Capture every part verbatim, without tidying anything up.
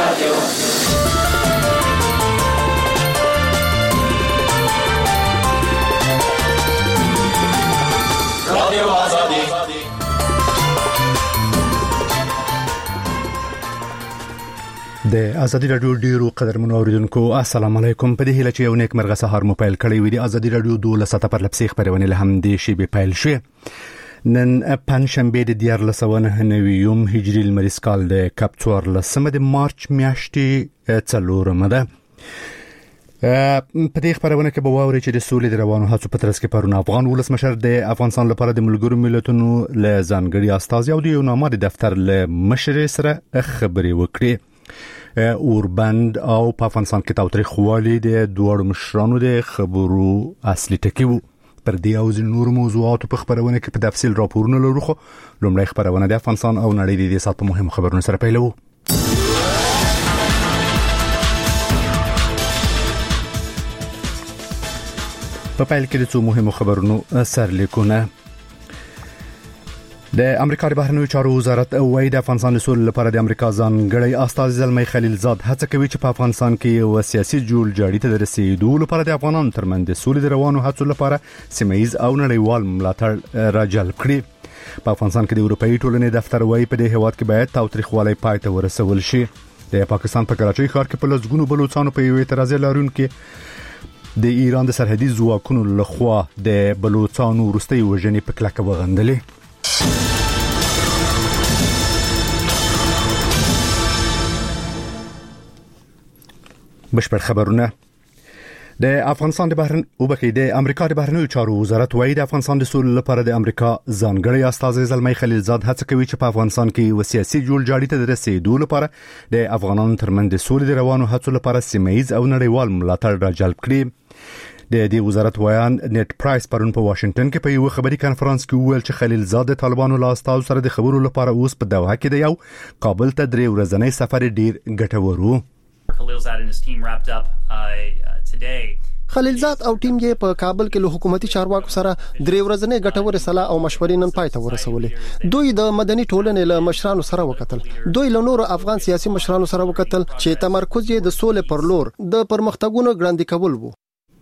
د ازادي رادیو ډیرو قدرمنو اوریدونکو السلام علیکم. په دې هیله چې یو نیک مرغه سهار مو پیل کړی وي. د ازادي رادیو دوله ساته پر لپسې خبرونه له هم دې شی به پیل شي. نن پنځشنبه د دیارلس سوه نهه نوي هجری لمریز کال د کاپ څوارلسمه د مارچ میاشتې څلورمه ده. په دې خبرونه کې به واوري چې د سولې د روانو هڅو په ترڅ کې پرون افغان ولسمشر د افغانستان لپاره د ملګرو ملتونو له ځانګړي استازي او د یو نامه د دفتر له مشر سره خبرې وکړي. اوربند او په افغانستان کې تاوتریخوالي د دوه مشرانو د خبرو اصلي ټکی وو. پر دې او نور موضوعات په خبرونه کې په تفصیل راپورونه لرو. خو لومړی خبرونه د افغانستان او نړۍ د دې سات په مهمو خبرونو سره پیلوو. په پیل کې د څو مهمو خبرونو سرلیکونه. د امریکا د بهرنیو چارو وزارت وايي د افغانستان د سولې لپاره د امریکا ځانګړی استازی زلمی خلیلزاد هڅه کوي چې په افغانستان کې یو سیاسي جوړجاړي ته د رسیدو لپاره د افغانانو ترمنځ د سولې د روانو هڅو لپاره سیمه‌ییز او نړیوال ملاتړ راجلب کړي. په افغانستان کې د اروپאי ټولنې دفتر وايي په دې هیواد کې باید تاوتریخوالی پای ته ورسول شي. د پاکستان په کراچۍ ښار کې په لسګونو بلوچستانو په یو اعتراض لرونکي د ایران د سرحدي ځواکونو لخوا د بلوچستانو وروستۍ وژنې په کلکه وغندلې. بشپړ خبرونه. د افغانستان د بهرن او بکی د امریکا د بهرنیو چارو وزارت وايي د افغانستان د سولې لپاره د امریکا ځانګړی استازی زلمی خلیلزاد هڅه کوي چې په افغانستان کې یو سیاسي جوړجاړي ته د رسیدو لپاره د افغانانو ترمنځ د سولې د روانو هڅو لپاره سیمه‌ییز او نړیوال ملاتړ راجلب کړي. د دې وزارت ویان نیټ پرایس پرون په واشنگټن کې په یو خبري کانفرنس کې وویل چې خلیلزاد د طالبانو له استازو سره د خبرو لپاره اوس په دوحه کې دی او کابل ته درې ورځنی سفر ډیر ګټور وو. Khalilzad and his team wrapped up uh, today. خلیلزاد او ټیم یې په کابل کې له حکومتي چارواکو سره درې ورځنی ګټورې صلاح او مشورې نن پای ته ورسولې. دوی د مدني ټولنې له مشرانو سره وکتل. دوی له نورو افغان سیاسي مشرانو سره وکتل چې تمرکز یې د سولې پر لور د پرمختګونو ګړندې کول وو.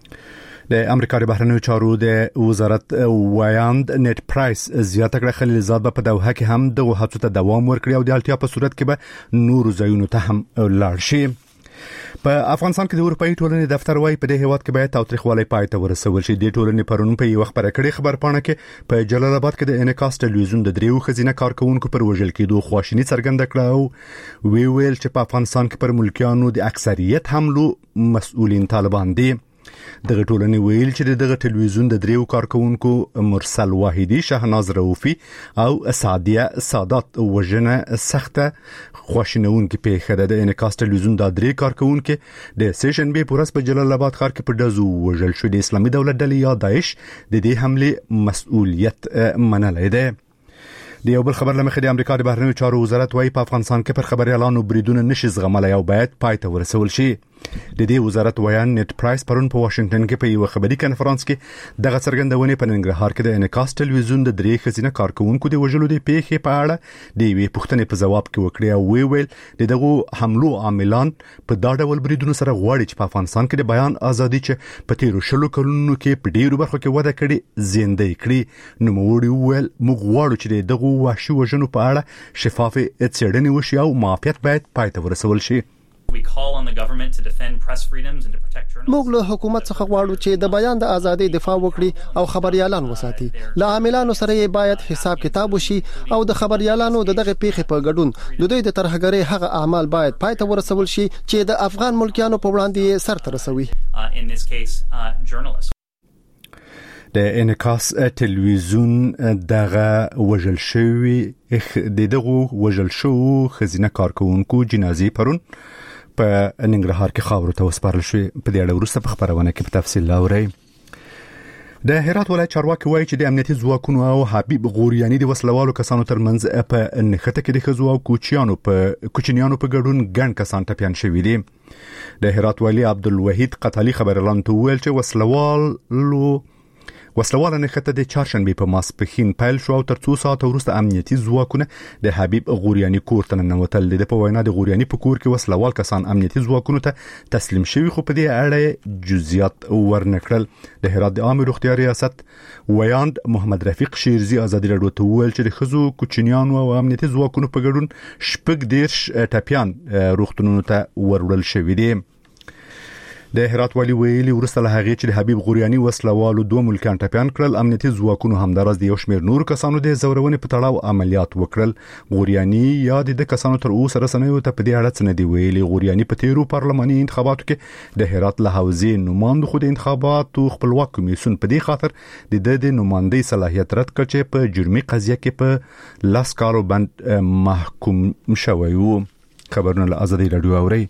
د امریکا د بهرنیو چارو د وزارت وایاند نیټ پرایس زیاته کړه خلیلزاد په دوحه کې هم د هڅو ته دوام ورکړي او د اړتیا په صورت کې به نور ځایونو ته هم لاړ شي. په افغانستان کې د اروپאי ټولنې دفتر وايي په دې هیواد کې باید تاوتریخوالی پای ته ورسول شي. د ټولنې پرون په یو خبره کړي خبر پاڼه کې په جلال آباد کې د انعکاس ټلویزیون د دریو خزینه کارکونکو پر وژل کېدو خواشینی څرګنده کړه او وی ویل چې په افغانستان کې پر ملکیانو د اکثریت حملو مسؤلین طالبان دي. دغه ټولنې ویل چې دغه ټلویزیون د دریو کارکونکو مرسل واحدی، شهناز رؤفی او سعدیه سادات وژنه سخته خواشینونکې پیښه ده. د انعکاس ټلویزیون د درې کارکونکو د سیشن بي پورس په جلال آباد ښار کې په دزو وژل شو. د اسلامي دولت ډلې یا داعش د دې حمله مسؤلیت منلې ده. د یو بل خبر لمخې د امریکا د بهرنیو چارو وزارت وايي په افغانستان کې پر خبريالانو بریدونه نشي زغملای او باید پای ته ورسول شي. د دې وزارت ویان نیټ پرایس پرون په واشنگټن کې په یو خبري کانفرنس کې دغه څرګندونه په ننګرهار کې د انعکاس ټلویزیون د درې خزینه کارکونکو د وژلو د پیښې په اړه د یوې پوښتنې په جواب کې وکړي او وی ویل دغه حملو عاملان په دا ډول بریدونو سره غواړي چې په افغانستان کې د بیان ازادي چې په تیرو شلو کلونو کې په ډیرو برخو کې وده کړي زیندې کړي. نو موږ ویل موږ غواړو چې دغه وحشي وژنو په اړه شفاف څېړنې وشي او معافیت باید پای ته ورسول شي. We call on the government to defend press freedoms and to protect journalists. موږ له حکومت څخه غواړو چې د بیان د ازادۍ دفاع وکړي او خبريالان وساتي. له عاملانو سره یې باید حساب کتاب وشي او د خبريالانو دغه پیښې په ګډون د دوی د ترهګرۍ هغه اعمال باید پای ته ورسول شي چې د افغان ملکیانو په وړاندې سر ته رسوي. Uh, in this case, uh, journalists. د انعکاس ټلویزیون دغه وژل شوی د دغه وژل شو خزینه کارکونکو جنازې پرون په ننګرهار کې خاورو ته وسپارل شوې. په دې اړه وروسته په خبرونه کې په تفصیل لاورئ. د هرات ولایت چارواکي وایي چې د امنیتي ځواکونو او حبیب غوریانی د وسلوالو کسانو ترمنځ په نښته کې د خزو او کوچیانو په کوچنیانو په ګډون ګڼ کسان ټپيان شوي دي. د هرات والی عبدالوحید قتالی خبرلاند ویل چې وسلوالو وسلواله نښته د چهارشنبه په ماسپښین پیل شو او تر څو ساعت وروسته امنیتي ځواکونه د حبیب غوریانی کور ته ننوتل. د په وینا د غوریانی په کور کې وسلوال کسان امنیتي ځواکونو ته تسلیم شوي خو په دې اړه جزئیات ورنکړل. د هرات د عامه روغتیا ریاست ویاند محمد رفیق شیرزی ازادي راډیو ته وویل چې د خزو کوچنیانو او امنیتي ځواکونو په ګډون شپږ دیرش ټاپیان روغتونونو ته وروړل شوي دي. د هرات والی ویلي ورسته له هغه چې د حبیب غوریانی وسلوالو دوه ملکان ټاپیان کړل. امنیتي ځواکونو همدارس د یو شمېر نور کسانو د زورونې په تړاو عملیات وکړل. غوریانی یا د کسانو تر اوسه رسنیو ته په دې اړه څه نه دی ویلي. غوریانی په تیرو پارلماني انتخاباتو کې د هرات له حوزې نوماند خو د انتخاباتو خپلواک کمیسیون په دې خاطر د د نوماندۍ صلاحیت رد کړ چې په جرمي قضیه کې په لاس کالو بند محکوم شوی وو. خبرونه له ازادي راډیو اوري.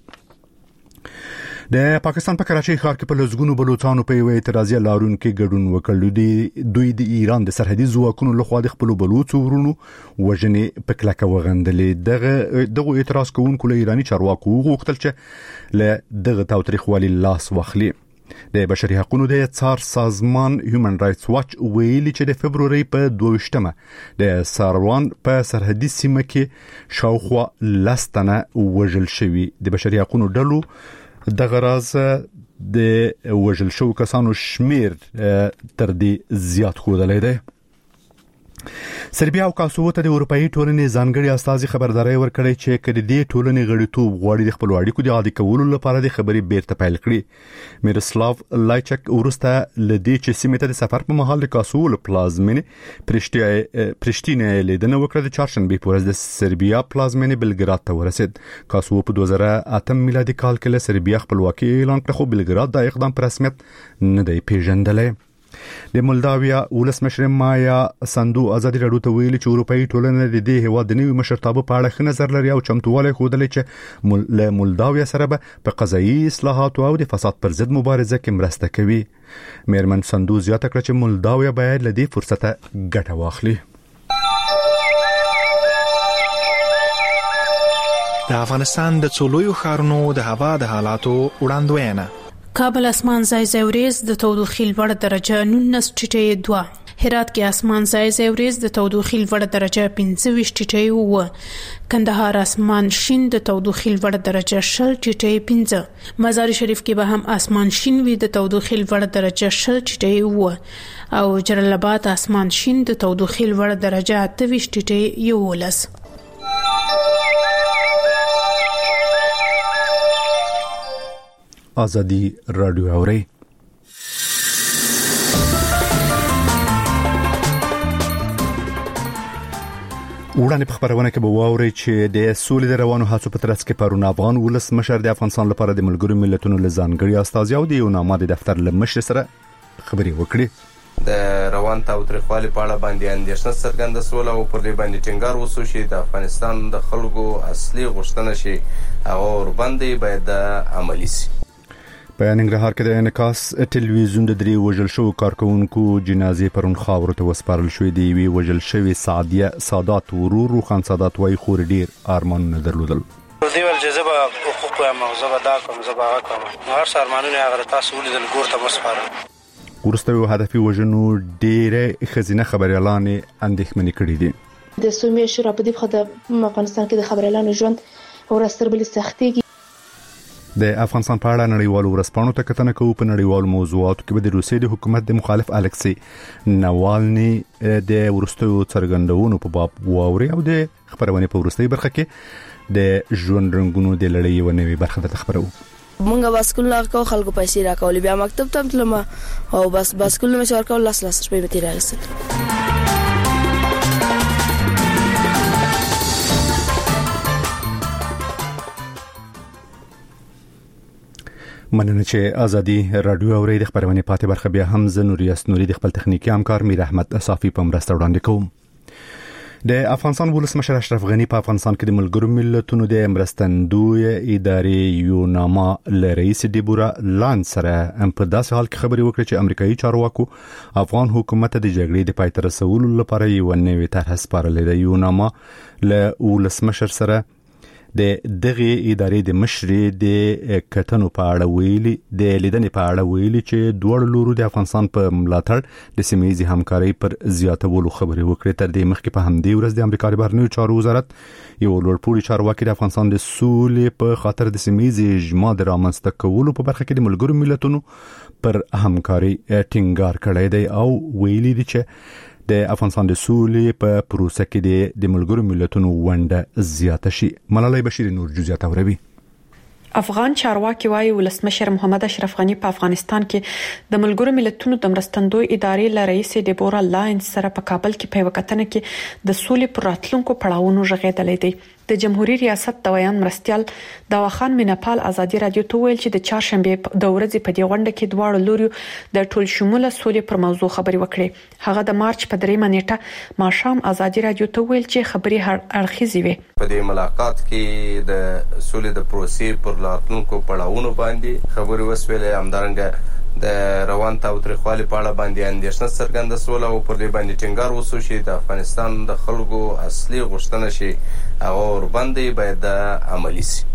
د پاکستان په کراچۍ ښار کې په لزګونو بلوچستانو په یو اعتراضي لارون کې ګډون وکړ. د دوی د ایران د سرحدي ځواکونو لخوا د خپل بلوچ ورونو وژنې په کلکه وغندلې. دغه دغه اعتراض کوونکو له ایرانی چارواکو غوښتل چې له دغه تاوتریخوالي لاس واخلي. د بشري حقوقو د څار سازمان هیومن رائټس واچ ویلي چې د فبرवरी په دوه د ساروان په سرحدي سیمه کې شاوخوا لستنه وژل شوی. د بشري حقوقو ډلو د غراز د وژل شو کسانو شمیر تر دې زیات خودلې ده. سربیا او کاسوو ته د اروپאי ټولنې ځانګړي استازي خبرداري ورکړي چې کله دې ټولنې غړیتوب غواړي د خپل اړیکو د عادي کولو لپاره د خبرې بیرته پیل کړي. میروسلاو لایچک ورسته لدې چې سیمه ته د سفر په مهال د کاسوو پلازمینه پرشتینه لیدنه وکړه. د چهارشنبه په ورځ د سربیا پلازمینه بلګراد ته ورسید. کاسوو په دوه زره اته میلادي کال کې له سربیا خپلواکي اعلان کړه خو بلګراد د اقدام پر رسمیت نه دی پیژندلې. د مولداویا ولسمشر مایا سندو ازادي راډیو ته ویلي چې اروپאי ټولنه د دې هیواد د نوي مشرتابه په اړه ښه نظر لري او چمتووالی ښودلی چې مل... له مولداویا سره به په قضایي اصلاحاتو او د فساد پر ضد مبارزه کې مرسته کوي. میرمن سندو زیاته کړه چې مولداویا باید له دې فرصته ګټه واخلي. د افغانستان د څولویو ښارونو د هوا د حالاتو وړاندوینه. کابل اسمان ځای ځای وریځ د تودوخې لوړ درجه نولس ټیټې دوه. هرات کې اسمان ځای ځای وریځ د تودوخې لوړ درجه پنځه ویشت ټیټې و. کندهار اسمان شین د تودوخې لوړ درجه شل ټیټې پنځه. مزار شریف کې به هم اسمان شین وي د تودوخې لوړ درجه شل ټیټې و او جلال آباد اسمان شین د تودوخې لوړ درجه اته ویشت ټیټې یولس. ازادي راډیو اوري. وړاندې په خبرونه کې به واوري چې د سولې د روانو هڅو په ترڅ کې پرون افغان ولسمشر د افغانستان لپاره د ملګرو ملتونو له ځانګړي استازي او د یوناما د دفتر له مشر سره خبرې وکړي. د روان تاوتریخوالي په اړه باندې اندېښنه څرګنده شوه او پر دې باندې ټینګار وشو چې د افغانستان د خلکو اصلي غوښتنه شي هغه ورباندې باید عملي شي. په ننګرهار کې د انعکاس ټلویزیون د درې وژل شو کارکونکو جنازې پرون خاورو ته وسپارل شوې. دی وی وژل شوی سعدیه سادات ورور روخان سادات وای خور ډیر ارمانونه درلودل. دی ول جذبه حقوق او مغزبه دا کوم زبا کوم هر ارمانونه هغه تاسو ولې د ګور ته وسپارل. ورسته هدفي وژنو ډیره خزینه خبريالانه اندېښمنې کړې دي. د سومې شورا په دې خاطر افغانستان کې د خبريالانو ژوند ورستر بل سختي. د افغانستان په اړه نړیوالو ورسپانو ته کتنه کوو. په نړیوالو موضوعاتو کې به د روسیې د حکومت د مخالف الکسي ناوالني د ورستیو څرګندونو په باب واوري او د خبرونه په ورستۍ برخه کې د ژوند رنگونو د لړۍ و نوې برخه د خبرو. مونږه باسکول لاکو خلکو پیسې راکول بیا مکتب ته تلم او بس باسکول مې ورکول لاس لاس په متي راغست. مننه چې ازادي راډیو اوري. د خبرونه پاتې برخه بیا هم ز نوریاس نوري د خپل تخنیکی همکار میر احمد صافي په مرسته وړاندې کوم. د افغانستان ولسمشر اشرف غنی په افغانستان کې د ملګرو ملتونو د مرستندوی ادارې یوناما له رئیس دیبورا لاند سره په داسې حال کې خبري وکړه چې امریکایي چارواکو افغان حکومت د جګړې د پای ته رسولو لپاره یو نوې طرح سپارلې ده. یوناما له ولسمشر سره د دغه ادارې د مشرې د کتنو په اړه ویلي د لیدنې په اړه ویلي چې دوه لورو د افغانستان په ملاتړ د سیمه‌ییزې همکارۍ پر زیاتولو خبرې وکړې. تر دې مخکې په همدې ورځ د امریکا د بهرنیو چارو وزارت یو لوړپوړي چارواکي د افغانستان د سولې په خاطر د سیمه‌ییزې اجماع د رامنځته کولو په برخه کې د ملګرو ملتونو پر همکاري ټینګار کړی دی او ویلي دي چې د افغانستان د سولې په پروسه کې د ملګرو ملتونو ونډه زیاته شي. ملالۍ بشیر نور جزئیات اوروي. افغان چارواکي وايي ولسمشر محمد اشرف غنی په افغانستان کې د ملګرو ملتونو د مرستندوی ادارې ل رئیس ډیبورا لاینز سره په کابل کې په وکټنه کې د سولې پر راتلونکو پړاوونو ژغېدلې دي. د جمهوریت ریاست د ویان مرستيال داوخان مینپال ازادي رادیو ته ویل چې د چهارشنبه د ورځې په دی غونډه کې دواړو لوريو د ټول شموله سولې پر موضوع خبري وکړي. هغه د مارچ په دریمه نیټه ماښام ازادي رادیو ته ویل چې خبري هر اړخیزي وي. په دې ملاقات کې د سولې د پروسې پر راتلونکو پړاوونو باندې خبري وسویلې. همدارنګه د روان تاوتریخوالي په اړه باندې اندېښنه څرګنده سول او پر دې باندې ټینګار وسو چې د افغانستان د خلکو اصلي غوښتنه شي هغه ورباندې باید عملي شي.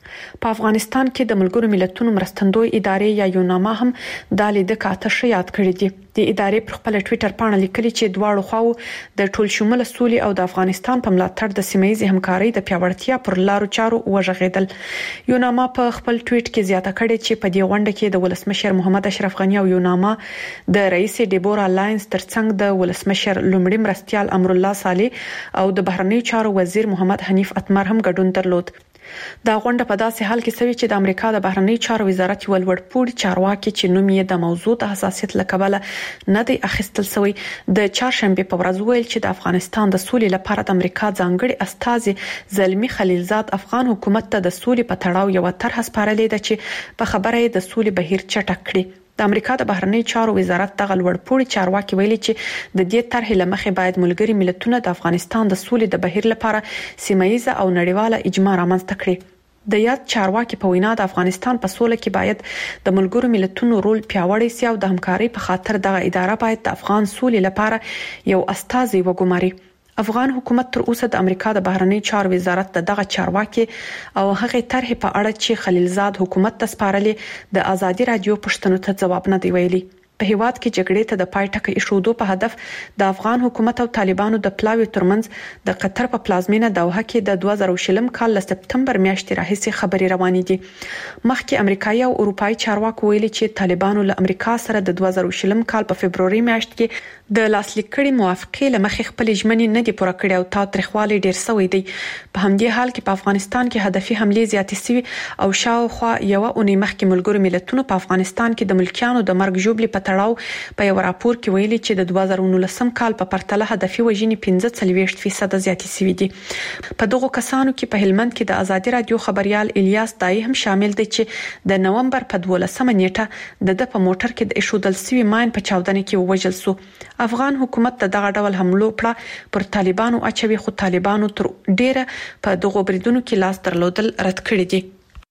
په افغانستان کې د ملګرو ملتونو مرستندوی ادارې یا یوناما هم د لیدو کاته شیات کړی دي. د ادارې پر خپل ټوئیټر باندې لیکلي چې دواړو خواو د ټول شموله سولې او د افغانستان په ملاتړ د سیمه‌ییزې همکارۍ د پیاوړتیا پر لارو چارو وژغېدل. یوناما په خپل ټوئیټ کې زیاته کړې چې په دې غونډه کې د ولسمشر محمد اشرف غنی او یوناما د رئیس ډیبورا لاینز ترڅنګ د ولسمشر لومړي مرستيال امر الله صالح او د بهرنیو چارو وزیر محمد حنیف اتمر هم ګډون درلود. دا غونډه په داسې حال کې سوي چې د امریکا د بهرنیو چارو وزارت یو لوړپوړي چارواکي چې نوم یې د موضوع د حساسیت لکبله نه دی اخیستل شوی د چهارشنبه په ورځ ویل چې د افغانستان د سولې لپاره د امریکا ځانګړي استازي زلمی خلیلزاد افغان حکومت ته د سولې په تړاو یو طرح سپارلې ده چې په خبره یې د سولې بهیر چټک کړي. د امریکا د بهرنیو چارو وزارت دغه لوړپوړي چارواکي ویلي چې د دې طرحې لمخې باید ملګري ملتونه د افغانستان د سولې د بهیر لپاره سیمه‌ییزه او نړیواله اجماع رامنځته کړي. د یاد چارواکي په وینا د افغانستان په سوله کې باید د ملګرو ملتونو رول پیاوړی سي او د همکارۍ په خاطر دغه اداره باید د افغان سولې لپاره یو استازي وګماري. افغان حکومت تر اوسه د امریکا د بهرنیو چارو وزارت د دغه چارواکي او هغه طرح په اړه چې خلیلزاد حکومت ته سپارلې د ازادي رادیو پښتنو ته جواب نه دی ویلي. په هیواد کې جګړې ته د پای ټکی ایښودو په هدف د افغان حکومت او طالبانو د پلاوي ترمنځ د قطر په پلازمینه دوحه کې د دوه زره شلم کال له سپتمبر میاشتې راهیسې خبرې روانې دي. مخکې امریکایي او اروپایي چارواکو ویلي چې طالبانو له امریکا سره د دوه زره شلم کال په فبروري میاشت کې د لاسلیک کړي موافقې لمخې خپل ژمنې نه دي پوره کړې او تاوتریخوالی ډیر شوی دی. په همدې حال کې په افغانستان کې هدفي حملې زیاتې شوي او شاوخوا یو اونۍ مخکې ملګرو ملتونو په افغانستان کې د ملکیانو د مرګ ژوبلې په تړاو په یو راپور کې ویلي چې د دوه زره نولسم کال په پرتله هدفي وژنې پنځه څلوېښت فیصد زیاتې شوي دي. په دغه کسانو کې په هلمند کې د ازادي رادیو خبريال الیاس دای هم شامل دی چې د نومبر په دولسمه نیټه د د په موټر کې د ایشودل سوي ماین په چاودنه کې ووژل شو. افغان حکومت د دغه ډول حملو پړه پر طالبانو اچوي خو طالبانو تر ډیره په دغه بریدونو کې لاس درلودل رد کړی دي.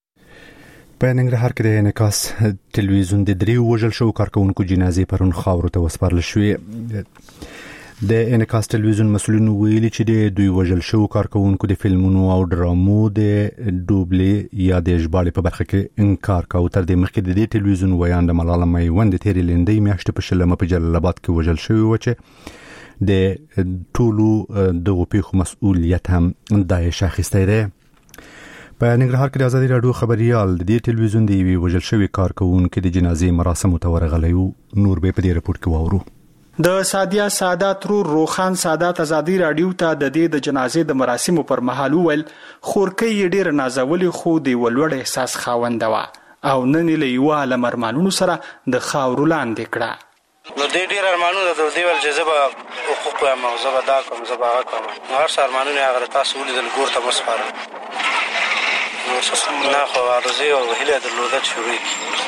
په ننګرهار کې د انعکاس ټلویزیون د دریو وژل شو کارکونکو جنازې پرون خاورو ته وسپارل شوې. د انعکاس ټلویزیون مسؤلین ویلي چې د دوی وژل شو کارکونکو د فلمونو او ډرامو د ډوبلې یا د ژباړې په برخه کې انکار کاوه. تر دې مخکې د دې ټلویزیون ویاند ملاله میوند تیرې لندې میاشتې په شلمه په جلال آباد کې وژل شوی و چې د ټولو دغه پیښو مسؤلیت هم دایښ اخیستی دی. په ننګرهار کې د ازادي رادیو خبريال د دې ټلویزیون د یوې وژل شوی کارکونکو د جنازې مراسم ته ورغلی و. نور به په دې رپورت کې واورو. د سادیا سادات رو روخان سادات ازادي رادیو ته د دې د جنازې د مراسمو پر مهال ول خورکې ډېر نازولې خو د ولوړ احساس خاوند و او نن له یو عالم ارمانونو سره د خاورو لاندې کړه. نو دې ډېر ارمانونه د دې ول جذبه حقوق او موضوع دا کوم زبا کوم هر څه ارمانونه هغه تاسو ولیدل ګور ته مسپاره نو څه نه خو ارزي او هله درلودت شوې.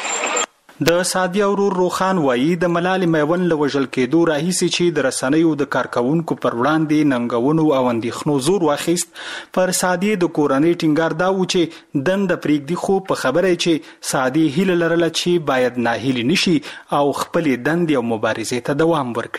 د سادیا ورور روخان وایي د ملال میون لوجل کېدو راهیسي چې د رسنیو د کارکونکو پر وړاندې ننګونو او اندېښنو زور واخیست پر سادي د کورنۍ ټینګار دا و چې دند پریږدي خو په خبره چې سادي هیله لرله چې باید ناهیلي نشي او خپل دند او مبارزې ته دوام ورکړي.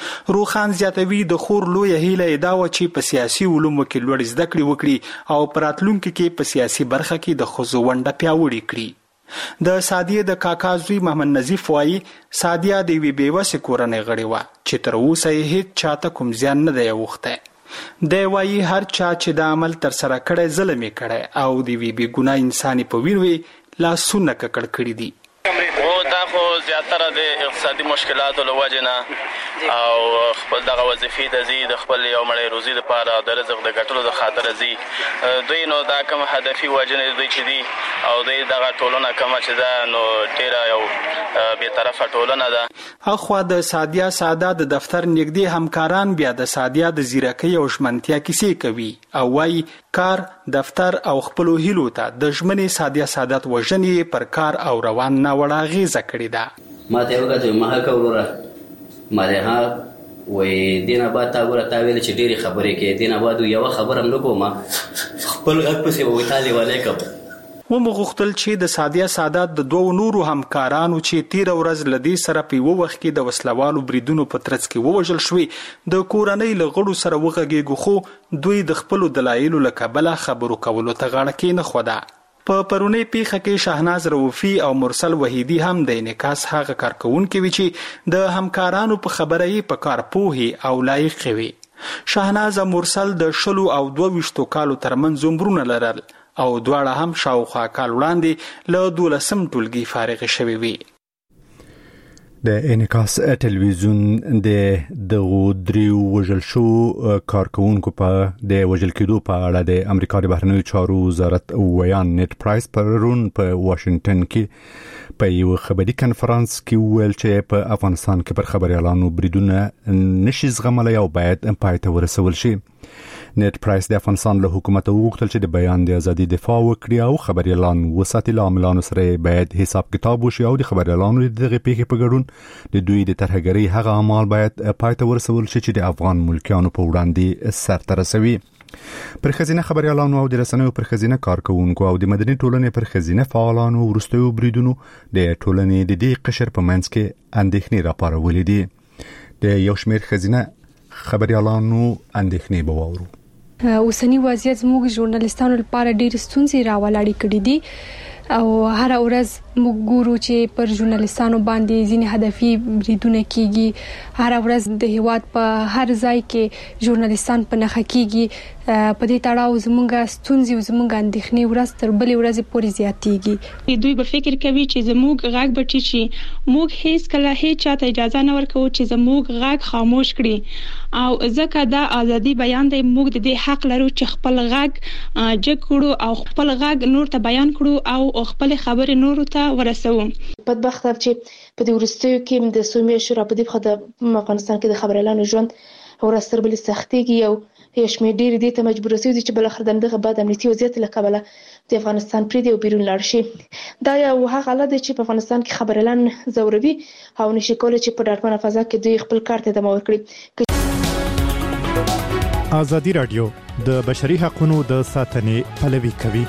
روخان زیاتوي د خور لوی هیله دا و چې په سیاسي علومو کې لوړ زده کړې وکړي او په راتلونکي کې په سیاسي برخه کې د ښځو ونډه پیاوړې کړي. د سادیه د کاکا زوی محمد نظیف وایي سادیه د یوې بېوسې کورنۍ غړې وه چې تر اوسه یې هېڅ چاته کوم زیان نه دی اوښتی. دی وایي هر چا چې دا عمل ترسره کړی ظلم یې کړی او د یوې بېګناه انسان په وینو یې لاسونه ککړ کړي دي. دا خو زیاتره د اقتصادي مشکلاتو له وجې نه او خپل دغه وظیفې ته ځي د خپل یو مړی روزي دپاره د رزق د ګټلو د خاطره ځي. دوی نو دا کوم هدفي وجنې دوی چې دي او دوی دغه ټولنه کومه چې ده نو ډېره یو بېطرفه ټولنه ده. اخوا د سادیه ساده د دفتر نږدې همکاران بیا د سادیه د ځیرکۍ او ژمنتیا کیسې کوي او وایي کار دفتر او خپلو هیلو ته د ژمنې سادیه سادات وژنې پر کار او روان ناوړه اغېزه کړې ده. ما ته یې وکتل ما هکه وروره ما دې ها وایي دې نه بعد تا ګوره تا ویل چې ډېرې خبرې کوې دې نه بعد یوه خبره هم نه کوم خپل غږ پسې به وایي تا لیونی کړم. ومو غوښتل چې د سادیه سادات د دوو نورو همکارانو چې تیره ورځ له دې سره په یوه وخت کې د وسلوالو بریدونو په ترڅ کې ووژل شوي د کورنۍ له غړو سره وغږېږو خو دوی د خپلو دلایلو له کبله خبرو کولو ته غاړه کېنښوده. په پرونۍ پیښه کې شهناز روفي او مرسل وحیدي هم د انعکاس هغه کارکوونکي وي چې د همکارانو په خبره یې په کار پوهې او لایقې وي. شهناز او مرسل د شلو او دوه ویشتو کالو ترمنځ عمرونه لرل او دواړه هم شاوخوا کال وړاندې له دولسم ټولګي فارغې شوې وي. د انعکاس ټلویزیون د دغو دریو وژل شو کارکوونکو په د وژل کېدو په اړه د امریکا د بهرنیو چارو وزارت ویان نیټ پرایس پرون په واشنگټن کې په یو خبري کنفرانس کې ویل چې په افغانستان کې پر خبريالانو بریدونه نشي زغملای او باید پای ته ورسول شي. نیټ پرایس د افغانستان له حکومت وغوښتل چې د بیان د ازادي دفاع وکړي او خبريالان وساتي عاملانو سره باید حساب کتاب وشي او د خبريالانو دغه پیښې په ګډون د دوی د ترهګرۍ هغه اعمال باید پای ته ورسول شي چې د افغان ملکیانو په وړاندې سرته رسوي. پر خزینه خبريالانو او د رسنیو پر خزینه کارکوونکو او د مدني ټولنې پر خزینه فعالانو ورستیو بریدونو د ټولنې د دې قشر په منځ کې اندېښنې راپارولې دي. د یو شمېر خزینه خبريالانو اندېښنې بوورو. اوسنی وضعیت زموږ ژورنالیستانو لپاره ډېر ستونزې راولاړې کړې دي او هر ورځ موږ ګورو چې پر ژورنالیستانو باندې ځینې هدفي بریدونه کیږي. هر ورځ د هیواد په هر ځای کې ژورنالیستان په نښه کیږي. په دې تړاو زموږ ستونزې او زموږ اندېښنې ورځ تر بلې ورځې پورې زیاتېږي. دوی به فکر کوي چې زموږ غږ به ټیټ شي. موږ هیڅ کله هیڅ چاته اجازه نه ورکوو چې زموږ غږ خاموش کړي او ځکه دا ازادي بیان دی. موږ د دې حق لرو چې خپل غږ جګ کړو او خپل غږ نور ته بیان کړو او خپل خبرې نور ته ورسوو. بدبخت چې په دې ورستیو کې د سومې شورا په دې خاطر په افغانستان کې د خبريالانو ژوند ورستر بل سختيږي او یو شمېر ډېر دي ته مجبور شوي دي چې بل اخر دغه بعد امنیتي وضعیت له کبله د افغانستان پرې دی او بیرون لاړ شي. دا یو هغه حالت دی چې په افغانستان کې خبريالان زوروي او نشي کولای چې په ډاډمنه فضا کې دوی خپل کار ته ادامه ورکړي. ازادي رادیو د بشري حقوقو د ساتنې پلوي کوي.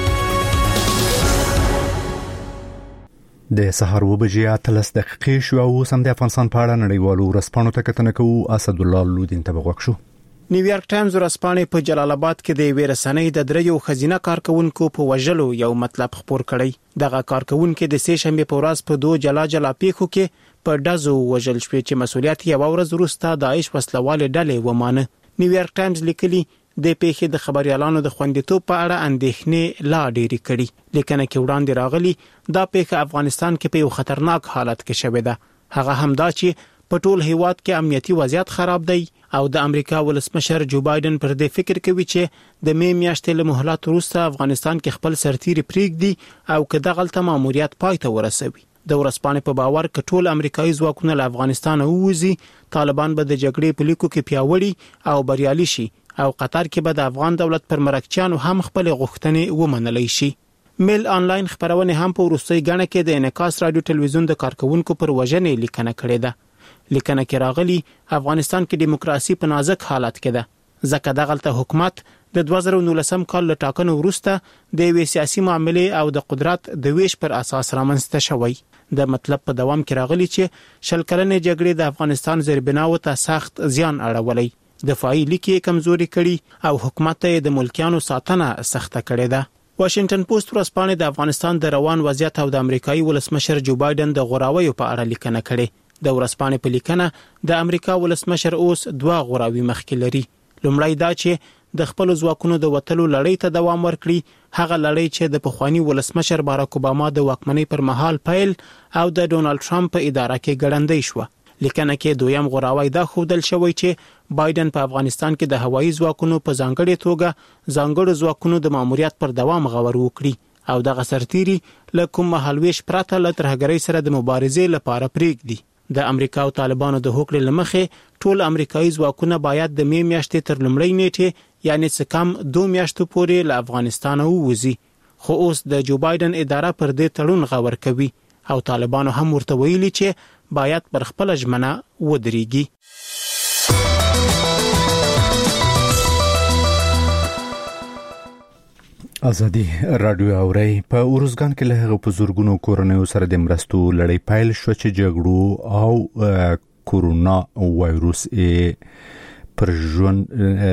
د سحر وبجې اتلس دقیقې شو او سم د افغانستان په اړه نړیوالو ورځپاڼو ته کتنه کوو. اسد الله لودین ته وغوښ شو. نیویارک ټایمز ورځپاڼې په جلال آباد کې د ویر رسنۍ د دریو خزینه کارکونکو په وژلو یو مطلب خبر کړی. دغه کارکونکو د سې شنبه په ورځ په دوه جلا جلا پیښو کې په ډزو وژل شوی چې مسولیت یې ورځ وروسته داعش وسلواله ډلې ومانه. نیویارک ټایمز لیکلي د پیښې د خبريالانو د خوندیتوب په اړه اندېښنې لا ډېرې کړي. لیکنه کې وړاندې راغلي دا پیښه افغانستان کې په یو خطرناک حالت کې شوې ده. هغه هم دا چې په ټول هیواد کې امنیتي وضعیت خراب دی او د امریکا ولسمشر جو بایدن پر دې فکر کوي چې د می میاشتې له مهلت وروسته افغانستان کې خپل سرتیري پریږدي او که دغه غلطه ماموریت پای ته ورسوي. د ورځپاڼې په باور ک ټول امریکایي ځواکونه له افغانستان ووځي طالبان به د جګړې په لیکو کې پیاوړي او بریالي شي او قطر کې به د افغان دولت پر مرکچیانو هم خپل غوښتنې ومنلای شي. میل آنلاین خبرونه هم په وروستي غاڼه کې د انعکاس رادیو ټلویزیون د کارکونکو پر وژنې لیکنه کړې ده. لیکنه کې راغلي افغانستان کې دیموکراسي په نازک حالت کې ده ځکه د غلطه حکومت د دوه زره نولسم کال له ټاکنو وروسته د وی سیاسي معاملې او د قدرت د ویش پر اساس رامنځته شوی. د مطلب په دوام کې راغلي چې شل کلنې جګړې د افغانستان زیربناو ته سخت زیان اړولی، دفاعي لیکي کمزوري کړي او حکومت ته د ملکیانو ساتنه سخته کړې ده. واشنگټن پوسټ ورځپاڼه د افغانستان د روان وضعیت او د امریکایي ولسمشر جو بایدن د غوراوي په اړه لیکنه کړې. د ورځپاڼې په لیکنه د امریکا ولسمشر اوس دوه غوراوي مخکې لري. لومړی دا چې د خپل ځواکونو د وټلو لړۍ ته دوام ورکړي، هغه لړۍ چې د پخوانی ولسمشر باراک اوباما د واکمنۍ پر مهال پیل او د ډونالد ټرمپ په اداره کې ګړندۍ شو. لیکنه کې دویم غوراوی دا ښودل شوی چې بایدن په افغانستان کې د هوایي ځواکونو په ځانګړي توګه ځانګړو ځواکونو د ماموریت پر دوام غور وکړي او دغه سرتیري له کوم مهالويش پرته له ترهګرۍ سره د مبارزې لپاره پریږدي. د امریکا او طالبانو د هوکړې لمخې ټول امریکایي ځواکونه باید د می میاشتې تر لومړۍ نیټې یعنی څه کم دوه میاشتو پورې له افغانستان ووځي، خو اوس د جو بایدن اداره پر دې تړون غور کوي او طالبانو هم ورته ویلي چې باید پر خپل ژمنه ودرېږي. ازادي رادیو اوري په اورزګان کې له هغه بزرګونو کورونو سره د مرستو لړۍ پایل شو چې جګړو او کورونا وایروس پر ژوند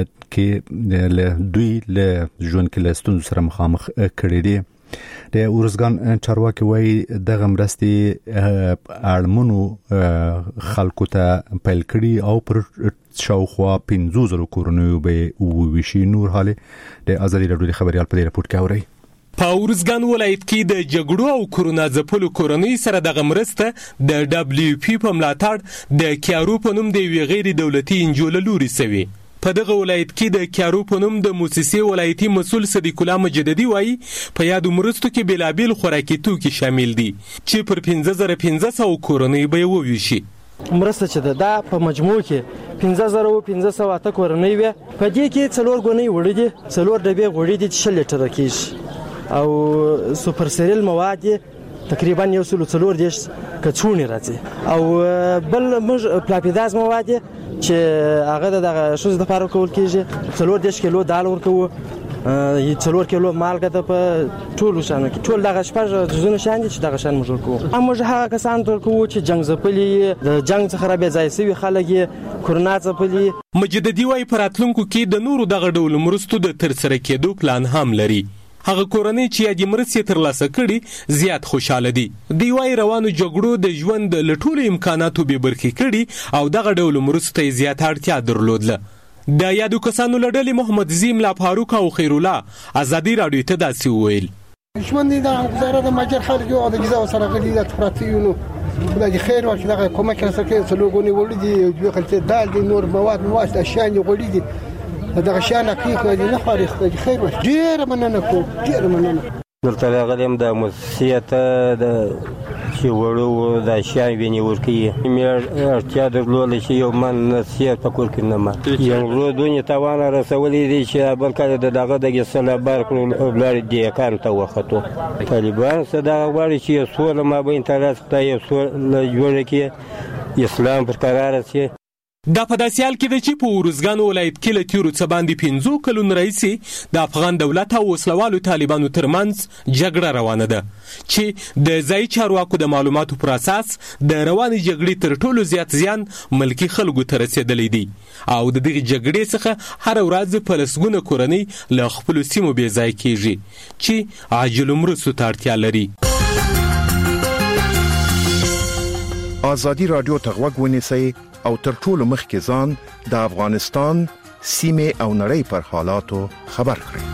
کې له دوی له ژوند کې له ستونزو سره مخامخ کړي دي. د اورزګان چارواکي وایي دغه مرستې اړمنو خلکو ته پیل کړي او پر شاوخوا پنځه زره کورونو به وویشي. نور حاله د ازادي رادیو د خبريال په ریپورت کې اوري. په اورزګان ولایت کې د جګړو او کورونا ځپلو کورنۍ سره دغه مرسته د دبليو پی په ملاتړ د کیارو په نوم د وی غیر دولتي انجول لوري سوي. په دغه ولایت کې د کیارو په نوم د موسسې ولایتي مسول صدیق الله مجددي وایي په یادو مرستو کې بلابل خوراکي توکي شامل دي چې پر پنځه زره پنځه سوه کورنۍ به وویشي. مرسته چې دا په مجموع کې پنځه زره پنځه سوه اته کورنۍ وي، په دې کې څلور غونې وړي دي، څلور ډبې غوړي دي چې شل لیټره کېږي او سوپر سیریل مواد تقریبا یو سلو څلور دیش کڅوڼې راځي او بل موږ پلاپیداز مواد چې هغه د شوز د لپاره کول کېږي، څلور دیش کیلو دال ورکوو، څلور کیلو مالګه د په ټولو شانو کې ټول دغه شپږ جزونه شان دي چې دغه شان موږ ورکوو. موږ هغه کسان ورکوو چې جنگ ځپلي د جنگ څخه را بې ځای شوي خلک یې کورونا ځپلي. مجددي وایي په راتلونکو کې د نورو دغه ډول مرستو د ترسره کېدو پلان هم لري. هغه کورنۍ چې یادې مرستې ترلاسه کړي زیات خوشاله دي. دوی وایي روانو جګړو د ژوند له ټولو امکاناتو بې برخې کړي او دغه ډول مرستو ته زیات اړتیا درلودله. د یادو کسانو له ډلې محمد زیم لا فاروق او خیر الله ازادي رادیو ته داسې وویل. ژوند د وزارت د ماجر خلک او د جزا سره غلي د تفراتیونو خدای خیر ورکړي دغه کومک سره کې څلورګونی وړي دي، دوی خلک دال دي، نور مواد مواد اشیاء وړي دي، دغه شان حقیقت دی نه خارخ دی. خیر ورکړي ډیر مننه کوم، ډیر مننه. دلته راغلم د مؤسسیت د چې وړو د اشیاء ویني ورکړي مې اړتیا درلوده چې یو من نصیحت په کور کې نه ما یو ورو دنیا توان رسولې دي چې بل کله د دغه د صلابار کړو بلار دی کار ته وختو طالبان صدا غواړي چې سول ما به انترست ته یو سول جوړ کې اسلام پر قرار شي. دا په داسې حال کې ده چې په اورزګان ولایت کې له تیرو څه باندې پنځو کلونو راهیسې د افغان دولت او وسلوالو طالبانو ترمنځ جګړه روانه ده چې د ځایي چارواکو د معلوماتو پر اساس د روانې جګړې تر ټولو زیات زیان ملکي خلکو ته رسېدلی دی او د دغې جګړې څخه هره ورځ په لسګونه کورنۍ له خپلو سیمو بې ځای کېږي چې عاجلو مرستو ته اړتیا لري. ازادي رادیو ته غوږ ونیسئ او تر ټولو مخکې ځان د افغانستان سیمې او نړۍ پر حالاتو خبر کړئ.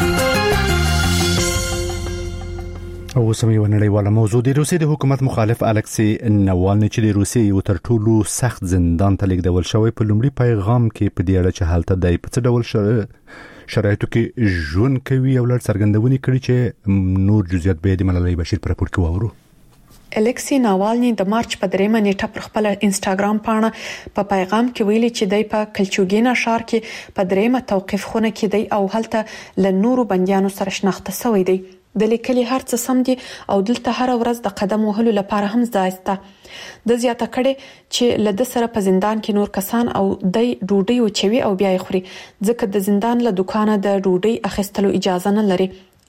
او سمې ونړیواله موضوع د روسیې د حکومت مخالف الکسی نوالني چې د روسیې یو تر ټولو سخت زندان ته لیږدول شوی په لومړي پیغام کې په دې اړه چې حالت دی په څه ډول شرایطو کې ژوند کوي او لړ څرګندونې کړي چې نور جزئیات به د ملالۍ بشیر پر راپور کې واورو. الکسی ناوالني د مارچ په دریمه نیټه پر خپل انستګرام پاڼه په پیغام کې ویلي چې دی په کلچوګینا ښار کې په دریمه توقيف خونه کې دی او هلته ل نورو بنديانو سره شناخته شوی دی. د لیکلي هر څه سم دي او دلته هر ورځ د قدم وهلو لپاره هم ځایسته. د زیاته کړي چې له د سره په زندان کې نور کسان او د ډوډۍ او چوي او بیا خوري ځکه د زندان له دکانه د ډوډۍ اخیستلو اجازه نه لري.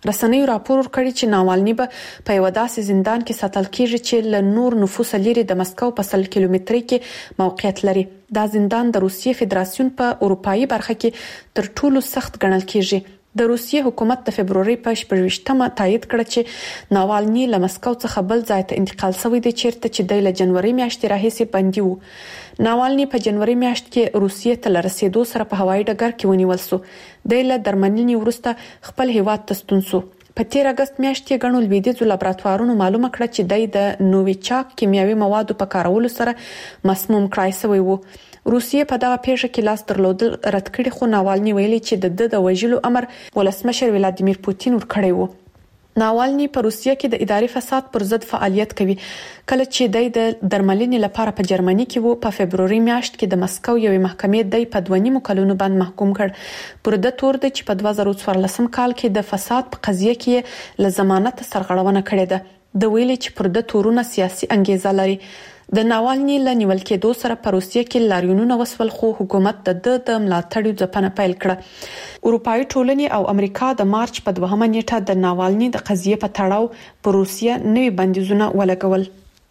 رسنیو راپور ورکړی چې ناوالني به په یو داسې زندان کې ساتل کیږي چې له نور نفوس لري د مسکو په سل کیلومتري کې موقعیت لري. دا زندان د روسیې فدراسیون په اروپאי برخه کې تر ټولو سخت ګڼل کیږي. د روسیې حکومت د فبرवरी په شپږمه تایید کړ چې ناوالني له مسکو څخه بل ځای ته انتقال شوی دی چیرته چې د جنوري میاشتې راهیسې بندي وو. ناوالني په جنوري میاشت کې روسیې ته لرسېدو سره په هوایي ډګر کې ونیول شو. د له درملنې وروسته خپل هیواد ته ستون شو. په تیر اگست میاشت کې غنول ویډیو لابراتوارونو معلومه کړه چې د نوویچاک کیمیاوي موادو په کارولو سره مسموم کړای شوی وو. روسیې په دغه پیښه کې لاس درلودل رد کړي خو ناوالني ویلي چې د د وژلو امر ولسمشر ولادیمیر پوتین ورکړی وو. ناوالني په روسیه کې د اداري فساد پر ضد فعالیت کوي. کله چې د درملنې لپاره په جرمني کې وو په فبرवरी میاشت کې د مسکو یوې محکمې د په دوه نیمو کلونو باندې محکوم کړ. پر د تور د چې په دوه زره څوارلسم کال کې د فساد په قضیه کې ل ضمانت سرغړونه کړې ده. د ویلي چې پر د تورونه سیاسي انګیزه لري. د ناوالني له نیول کېدو سره په روسیه کې لاریونونه وسول خو حکومت د د ملاتړ ځپنه پیل کړه. اروپאי ټولنې او امریکا د مارچ په دوهمه نیټه د ناوالني د قضیه په تړاو په روسیه نوې بندیزونه ولګول.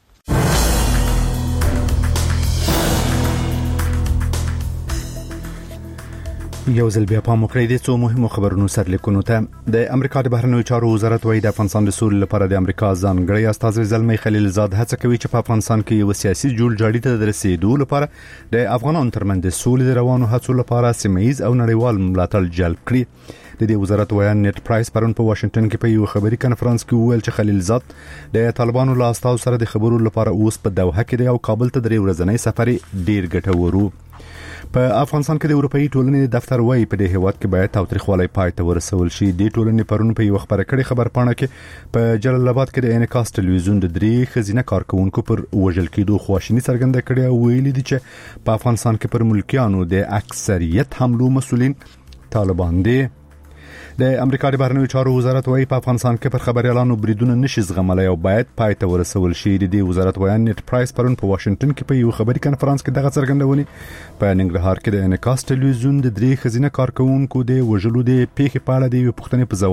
یو ځل بیا پام وکړئ د څو مهمو خبرونو سرلیکونو ته. د امریکا د بهرنیو چارو وزارت وايي د افغانستان د سولې لپاره د امریکا ځانګړی استازی زلمی خلیلزاد هڅه کوي چې په افغانستان کې یو سیاسي جوړ جاړي ته د رسیدو لپاره د افغانانو ترمنځ د سولې د روانو هڅو لپاره سیمه‌یز او نړیوال ملاتړ جلب کړي. د دې وزارت ویان نیټ پرایس پرون په واشنگټن کې په یو خبري کانفرنس کې وویل چې خلیلزاد د طالبانو له استازو سره د خبرو لپاره اوس په دوحه کې دی او کابل ته درې ورځې سفر ډیر ګټور و. په افغانستان کې د اروپאי ټولنې دفتر وايي په دې هیواد کې باید تاوتریخوالی پای ته ورسول شي. د ټولنې پرون په یو خبره کړي خبر پاڼه کې په جلال آباد کې د انعکاس ټلویزیون د درې خزینه کارکونکو پر وژل کېدو خواشینی څرګنده کړې او ویلي دي چې په افغانستان کې پر ملکیانو د اکثریت حملو مسولین طالبان دي. د امریکا د بهرنیو چارو وزارت وايي په افغانستان کې پر خبريالانو بریدونه نشي زغملای او باید پای ته ورسول شي. د دې وزارت ویان نیټ پرایس پرون په واشنگټن کې په یو خبري کانفرنس کې دغه څرګندونې په ننګرهار کې د انعکاس ټلویزیون د درې خزینه کارکونکو د وژلو د پیښې په اړه د پوښتنې په